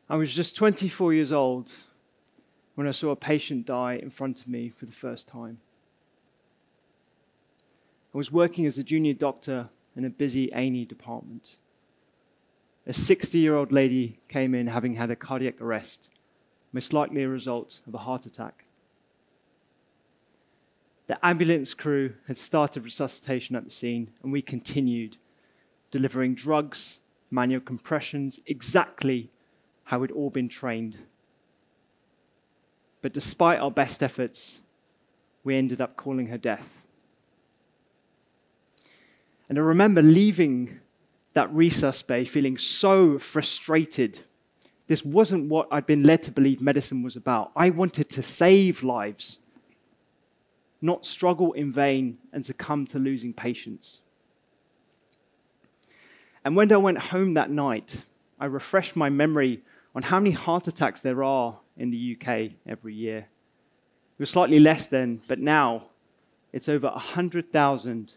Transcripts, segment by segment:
I was just 24 years old when I saw a patient die in front of me for the first time. I was working as a junior doctor in a busy A&E department. A 60-year-old lady came in having had a cardiac arrest, most likely a result of a heart attack. The ambulance crew had started resuscitation at the scene, and we continued, delivering drugs, manual compressions, exactly how we'd all been trained. But despite our best efforts, we ended up calling her death. And I remember leaving that resus bay feeling so frustrated. This wasn't what I'd been led to believe medicine was about. I wanted to save lives, not struggle in vain and succumb to losing patients. And when I went home that night, I refreshed my memory on how many heart attacks there are in the UK every year. It was slightly less then, but now it's over 100,000,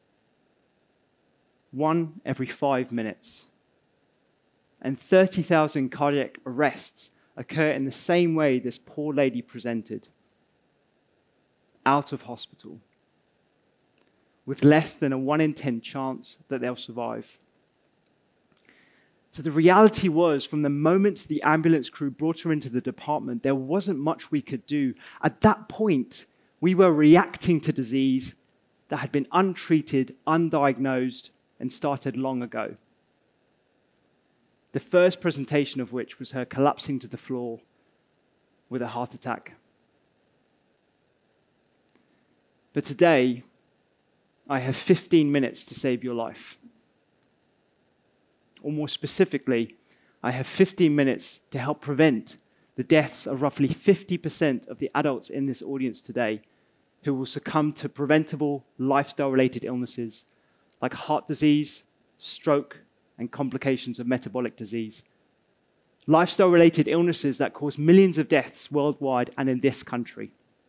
one every 5 minutes. And 30,000 cardiac arrests occur in the same way this poor lady presented, out of hospital, with less than a 1 in 10 chance that they'll survive. So the reality was, from the moment the ambulance crew brought her into the department, there wasn't much we could do. At that point, we were reacting to disease that had been untreated, undiagnosed, and started long ago. The first presentation of which was her collapsing to the floor with a heart attack. But today, I have 15 minutes to save your life. Or more specifically, I have 15 minutes to help prevent the deaths of roughly 50% of the adults in this audience today who will succumb to preventable lifestyle-related illnesses like heart disease, stroke, and complications of metabolic disease. Lifestyle-related illnesses that cause millions of deaths worldwide and in this country.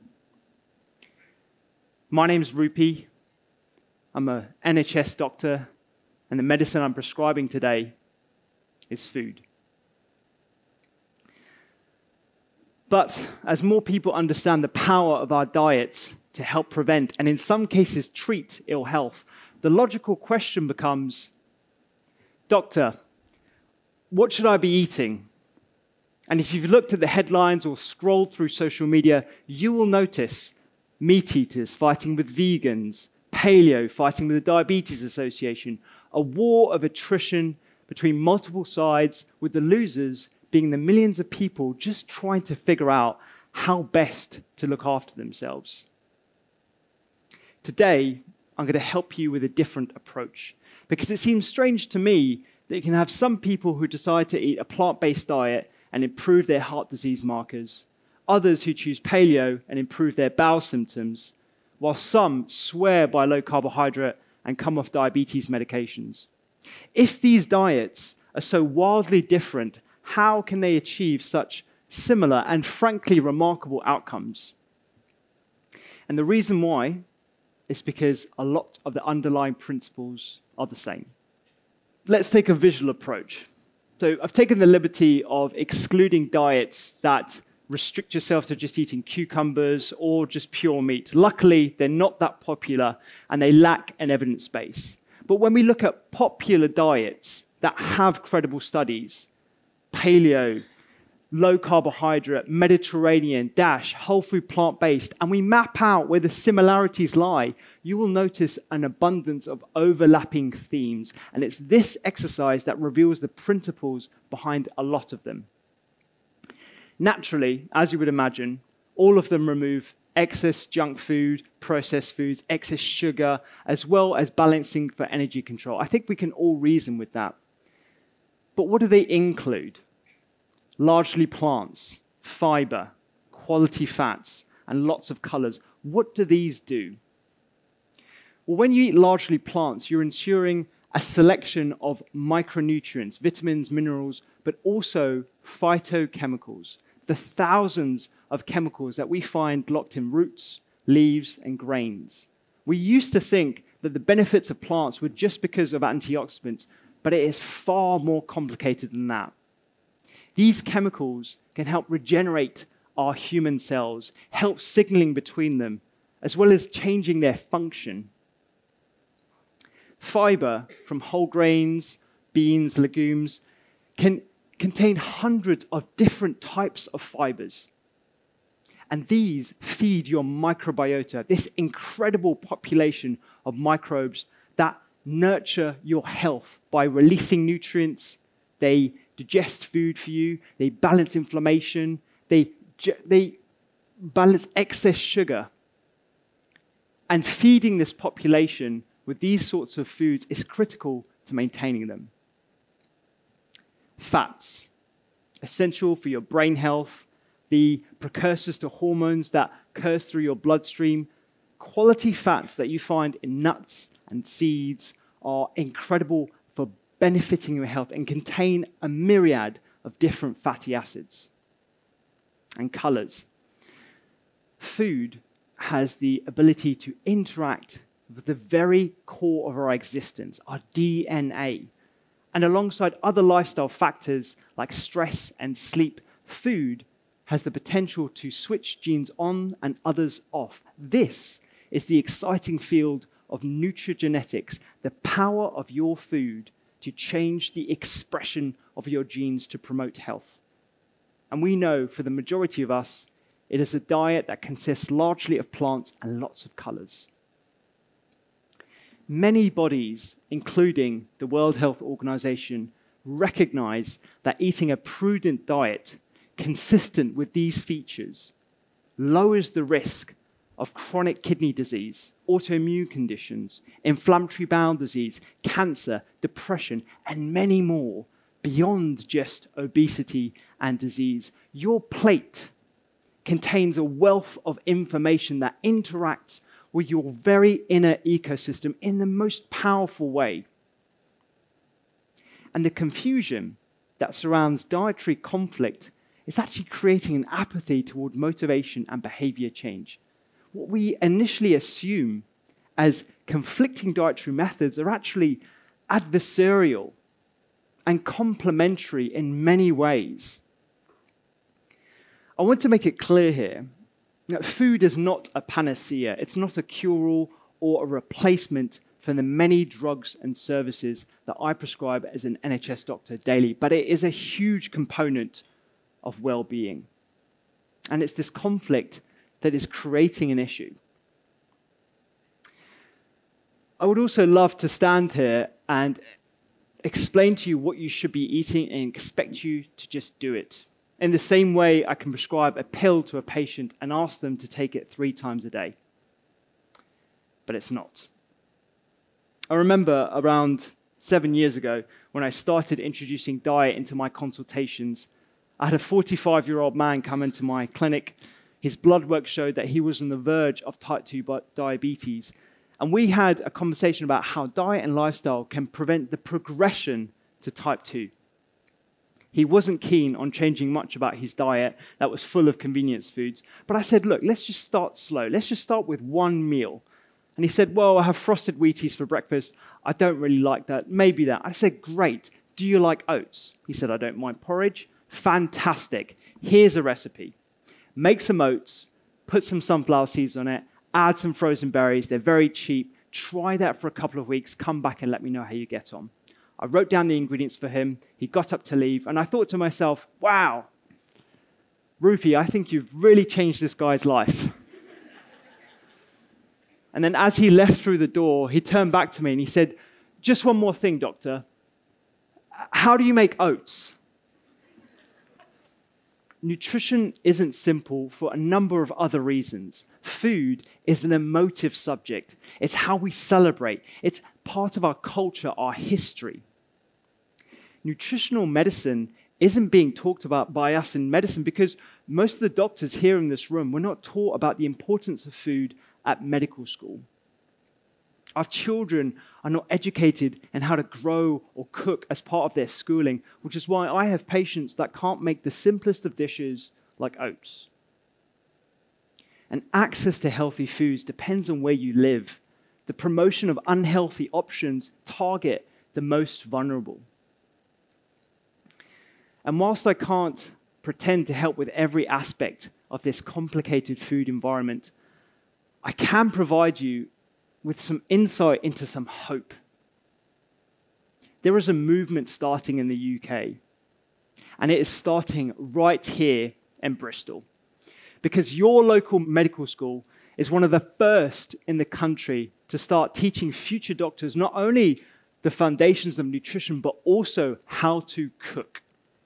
My name is Rupi. I'm an NHS doctor, and the medicine I'm prescribing today is food. But as more people understand the power of our diets to help prevent, and in some cases treat, ill health, the logical question becomes, Doctor, what should I be eating? And if you've looked at the headlines or scrolled through social media, you will notice meat eaters fighting with vegans, paleo fighting with the Diabetes Association, a war of attrition between multiple sides, with the losers being the millions of people just trying to figure out how best to look after themselves. Today, I'm going to help you with a different approach, because it seems strange to me that you can have some people who decide to eat a plant-based diet and improve their heart disease markers, others who choose paleo and improve their bowel symptoms, while some swear by low carbohydrate and come off diabetes medications. If these diets are so wildly different, how can they achieve such similar and frankly remarkable outcomes? And the reason why is because a lot of the underlying principles are the same. Let's take a visual approach. So I've taken the liberty of excluding diets that restrict yourself to just eating cucumbers or just pure meat. Luckily, they're not that popular and they lack an evidence base. But when we look at popular diets that have credible studies, paleo, low carbohydrate, Mediterranean, DASH, whole food plant-based, and we map out where the similarities lie, you will notice an abundance of overlapping themes. And it's this exercise that reveals the principles behind a lot of them. Naturally, as you would imagine, all of them remove excess junk food, processed foods, excess sugar, as well as balancing for energy control. I think we can all reason with that. But what do they include? Largely plants, fiber, quality fats, and lots of colors. What do these do? Well, when you eat largely plants, you're ensuring a selection of micronutrients, vitamins, minerals, but also phytochemicals, the thousands of chemicals that we find locked in roots, leaves, and grains. We used to think that the benefits of plants were just because of antioxidants, but it is far more complicated than that. These chemicals can help regenerate our human cells, help signaling between them, as well as changing their function. Fiber from whole grains, beans, legumes can contain hundreds of different types of fibers. And these feed your microbiota, this incredible population of microbes that nurture your health by releasing nutrients. They digest food for you. They balance inflammation. They balance excess sugar. And feeding this population with these sorts of foods is critical to maintaining them. Fats, essential for your brain health, the precursors to hormones that curse through your bloodstream. Quality fats that you find in nuts and seeds are incredible for benefiting your health and contain a myriad of different fatty acids and colors. Food has the ability to interact with the very core of our existence, our DNA. And alongside other lifestyle factors like stress and sleep, food has the potential to switch genes on and others off. This is the exciting field of nutrigenetics, the power of your food to change the expression of your genes to promote health. And we know for the majority of us, it is a diet that consists largely of plants and lots of colors. Many bodies, including the World Health Organization, recognize that eating a prudent diet consistent with these features lowers the risk of chronic kidney disease, autoimmune conditions, inflammatory bowel disease, cancer, depression, and many more beyond just obesity and disease. Your plate contains a wealth of information that interacts with your very inner ecosystem in the most powerful way. And the confusion that surrounds dietary conflict is actually creating an apathy toward motivation and behavior change. What we initially assume as conflicting dietary methods are actually adversarial and complementary in many ways. I want to make it clear here that food is not a panacea. It's not a cure-all or a replacement for the many drugs and services that I prescribe as an NHS doctor daily, but it is a huge component of well-being. And it's this conflict that is creating an issue. I would also love to stand here and explain to you what you should be eating and expect you to just do it. In the same way, I can prescribe a pill to a patient and ask them to take it 3 times a day. But it's not. I remember around 7 years ago when I started introducing diet into my consultations, I had a 45-year-old man come into my clinic. His blood work showed that he was on the verge of type 2 diabetes. And we had a conversation about how diet and lifestyle can prevent the progression to type 2. He wasn't keen on changing much about his diet that was full of convenience foods. But I said, look, let's just start slow. Let's just start with one meal. And he said, well, I have frosted Wheaties for breakfast. I don't really like that. Maybe that. I said, great. Do you like oats? He said, I don't mind porridge. Fantastic. Here's a recipe. Make some oats, put some sunflower seeds on it, add some frozen berries. They're very cheap. Try that for a couple of weeks. Come back and let me know how you get on. I wrote down the ingredients for him. He got up to leave, and I thought to myself, wow, Rupi, I think you've really changed this guy's life. And then as he left through the door, he turned back to me and he said, just one more thing, doctor. How do you make oats? Nutrition isn't simple for a number of other reasons. Food is an emotive subject. It's how we celebrate. It's part of our culture, our history. Nutritional medicine isn't being talked about by us in medicine because most of the doctors here in this room were not taught about the importance of food at medical school. Our children are not educated in how to grow or cook as part of their schooling, which is why I have patients that can't make the simplest of dishes like oats. And access to healthy foods depends on where you live. The promotion of unhealthy options target the most vulnerable. And whilst I can't pretend to help with every aspect of this complicated food environment, I can provide you with some insight into some hope. There is a movement starting in the UK, and it is starting right here in Bristol, because your local medical school is one of the first in the country to start teaching future doctors not only the foundations of nutrition, but also how to cook.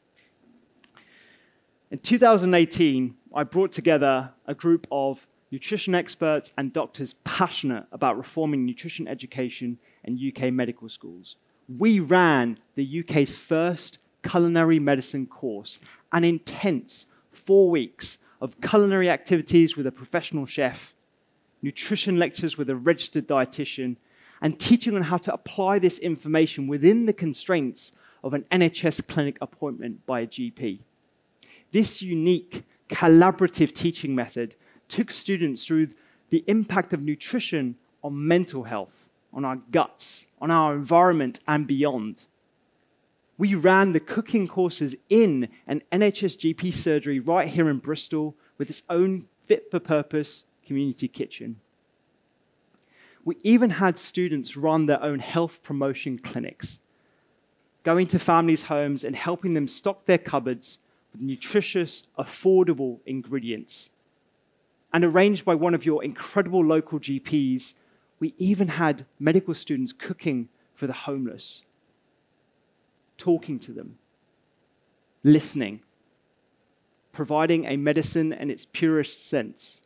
In 2018, I brought together a group of nutrition experts and doctors passionate about reforming nutrition education in UK medical schools. We ran the UK's first culinary medicine course, an intense 4 weeks of culinary activities with a professional chef, nutrition lectures with a registered dietitian, and teaching on how to apply this information within the constraints of an NHS clinic appointment by a GP. This unique collaborative teaching method took students through the impact of nutrition on mental health, on our guts, on our environment, and beyond. We ran the cooking courses in an NHS GP surgery right here in Bristol with its own fit-for-purpose community kitchen. We even had students run their own health promotion clinics, going to families' homes and helping them stock their cupboards with nutritious, affordable ingredients. And arranged by one of your incredible local GPs, we even had medical students cooking for the homeless, talking to them, listening, providing a medicine in its purest sense.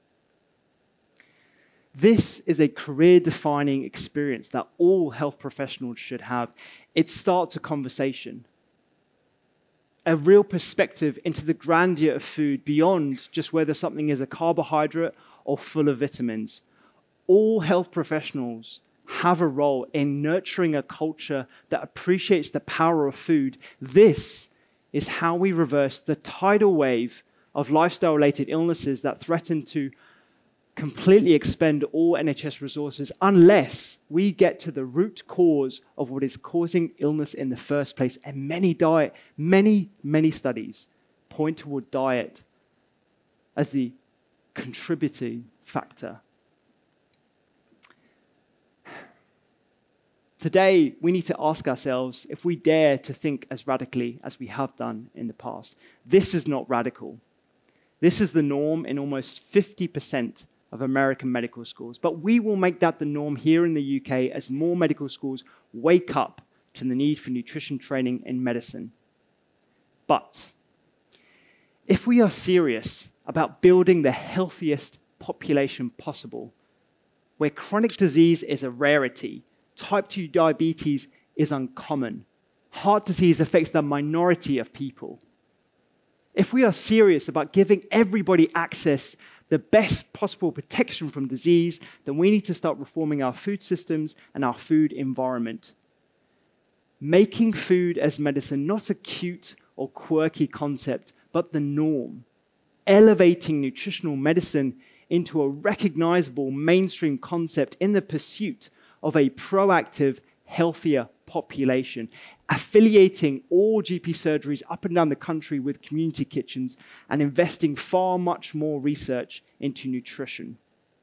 This is a career-defining experience that all health professionals should have. It starts a conversation, a real perspective into the grandeur of food beyond just whether something is a carbohydrate or full of vitamins. All health professionals have a role in nurturing a culture that appreciates the power of food. This is how we reverse the tidal wave of lifestyle-related illnesses that threaten to completely expend all NHS resources unless we get to the root cause of what is causing illness in the first place. And many studies point toward diet as the contributing factor. Today, we need to ask ourselves if we dare to think as radically as we have done in the past. This is not radical. This is the norm in almost 50% of American medical schools. But we will make that the norm here in the UK as more medical schools wake up to the need for nutrition training in medicine. But if we are serious about building the healthiest population possible, where chronic disease is a rarity, type 2 diabetes is uncommon, heart disease affects the minority of people. If we are serious about giving everybody access the best possible protection from disease, then we need to start reforming our food systems and our food environment. Making food as medicine not a cute or quirky concept, but the norm. Elevating nutritional medicine into a recognizable mainstream concept in the pursuit of a proactive, healthier population, affiliating all GP surgeries up and down the country with community kitchens, and investing far much more research into nutrition.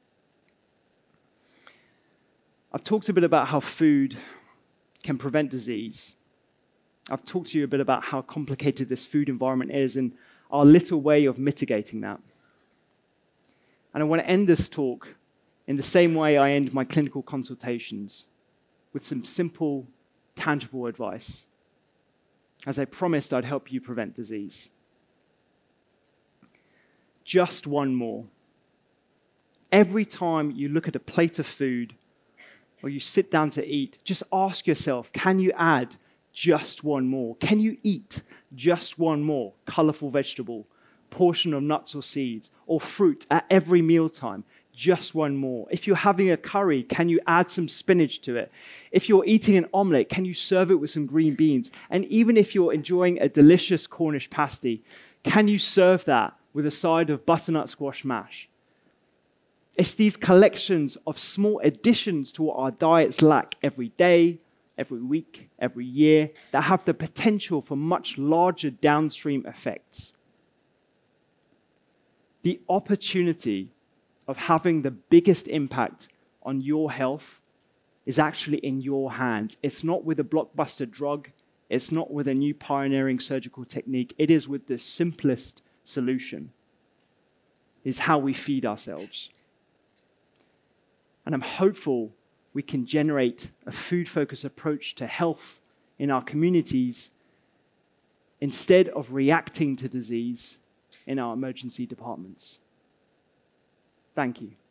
I've talked a bit about how food can prevent disease. I've talked to you a bit about how complicated this food environment is and our little way of mitigating that. And I want to end this talk in the same way I end my clinical consultations, with some simple, tangible advice. As I promised, I'd help you prevent disease. Just one more. Every time you look at a plate of food or you sit down to eat, just ask yourself, can you add just one more? Can you eat just one more colorful vegetable, portion of nuts or seeds, or fruit at every mealtime? Just one more. If you're having a curry, can you add some spinach to it? If you're eating an omelette, can you serve it with some green beans? And even if you're enjoying a delicious Cornish pasty, can you serve that with a side of butternut squash mash? It's these collections of small additions to what our diets lack every day, every week, every year, that have the potential for much larger downstream effects. The opportunity of having the biggest impact on your health is actually in your hands. It's not with a blockbuster drug. It's not with a new pioneering surgical technique. It is with the simplest solution. It's how we feed ourselves. And I'm hopeful we can generate a food-focused approach to health in our communities instead of reacting to disease in our emergency departments. Thank you.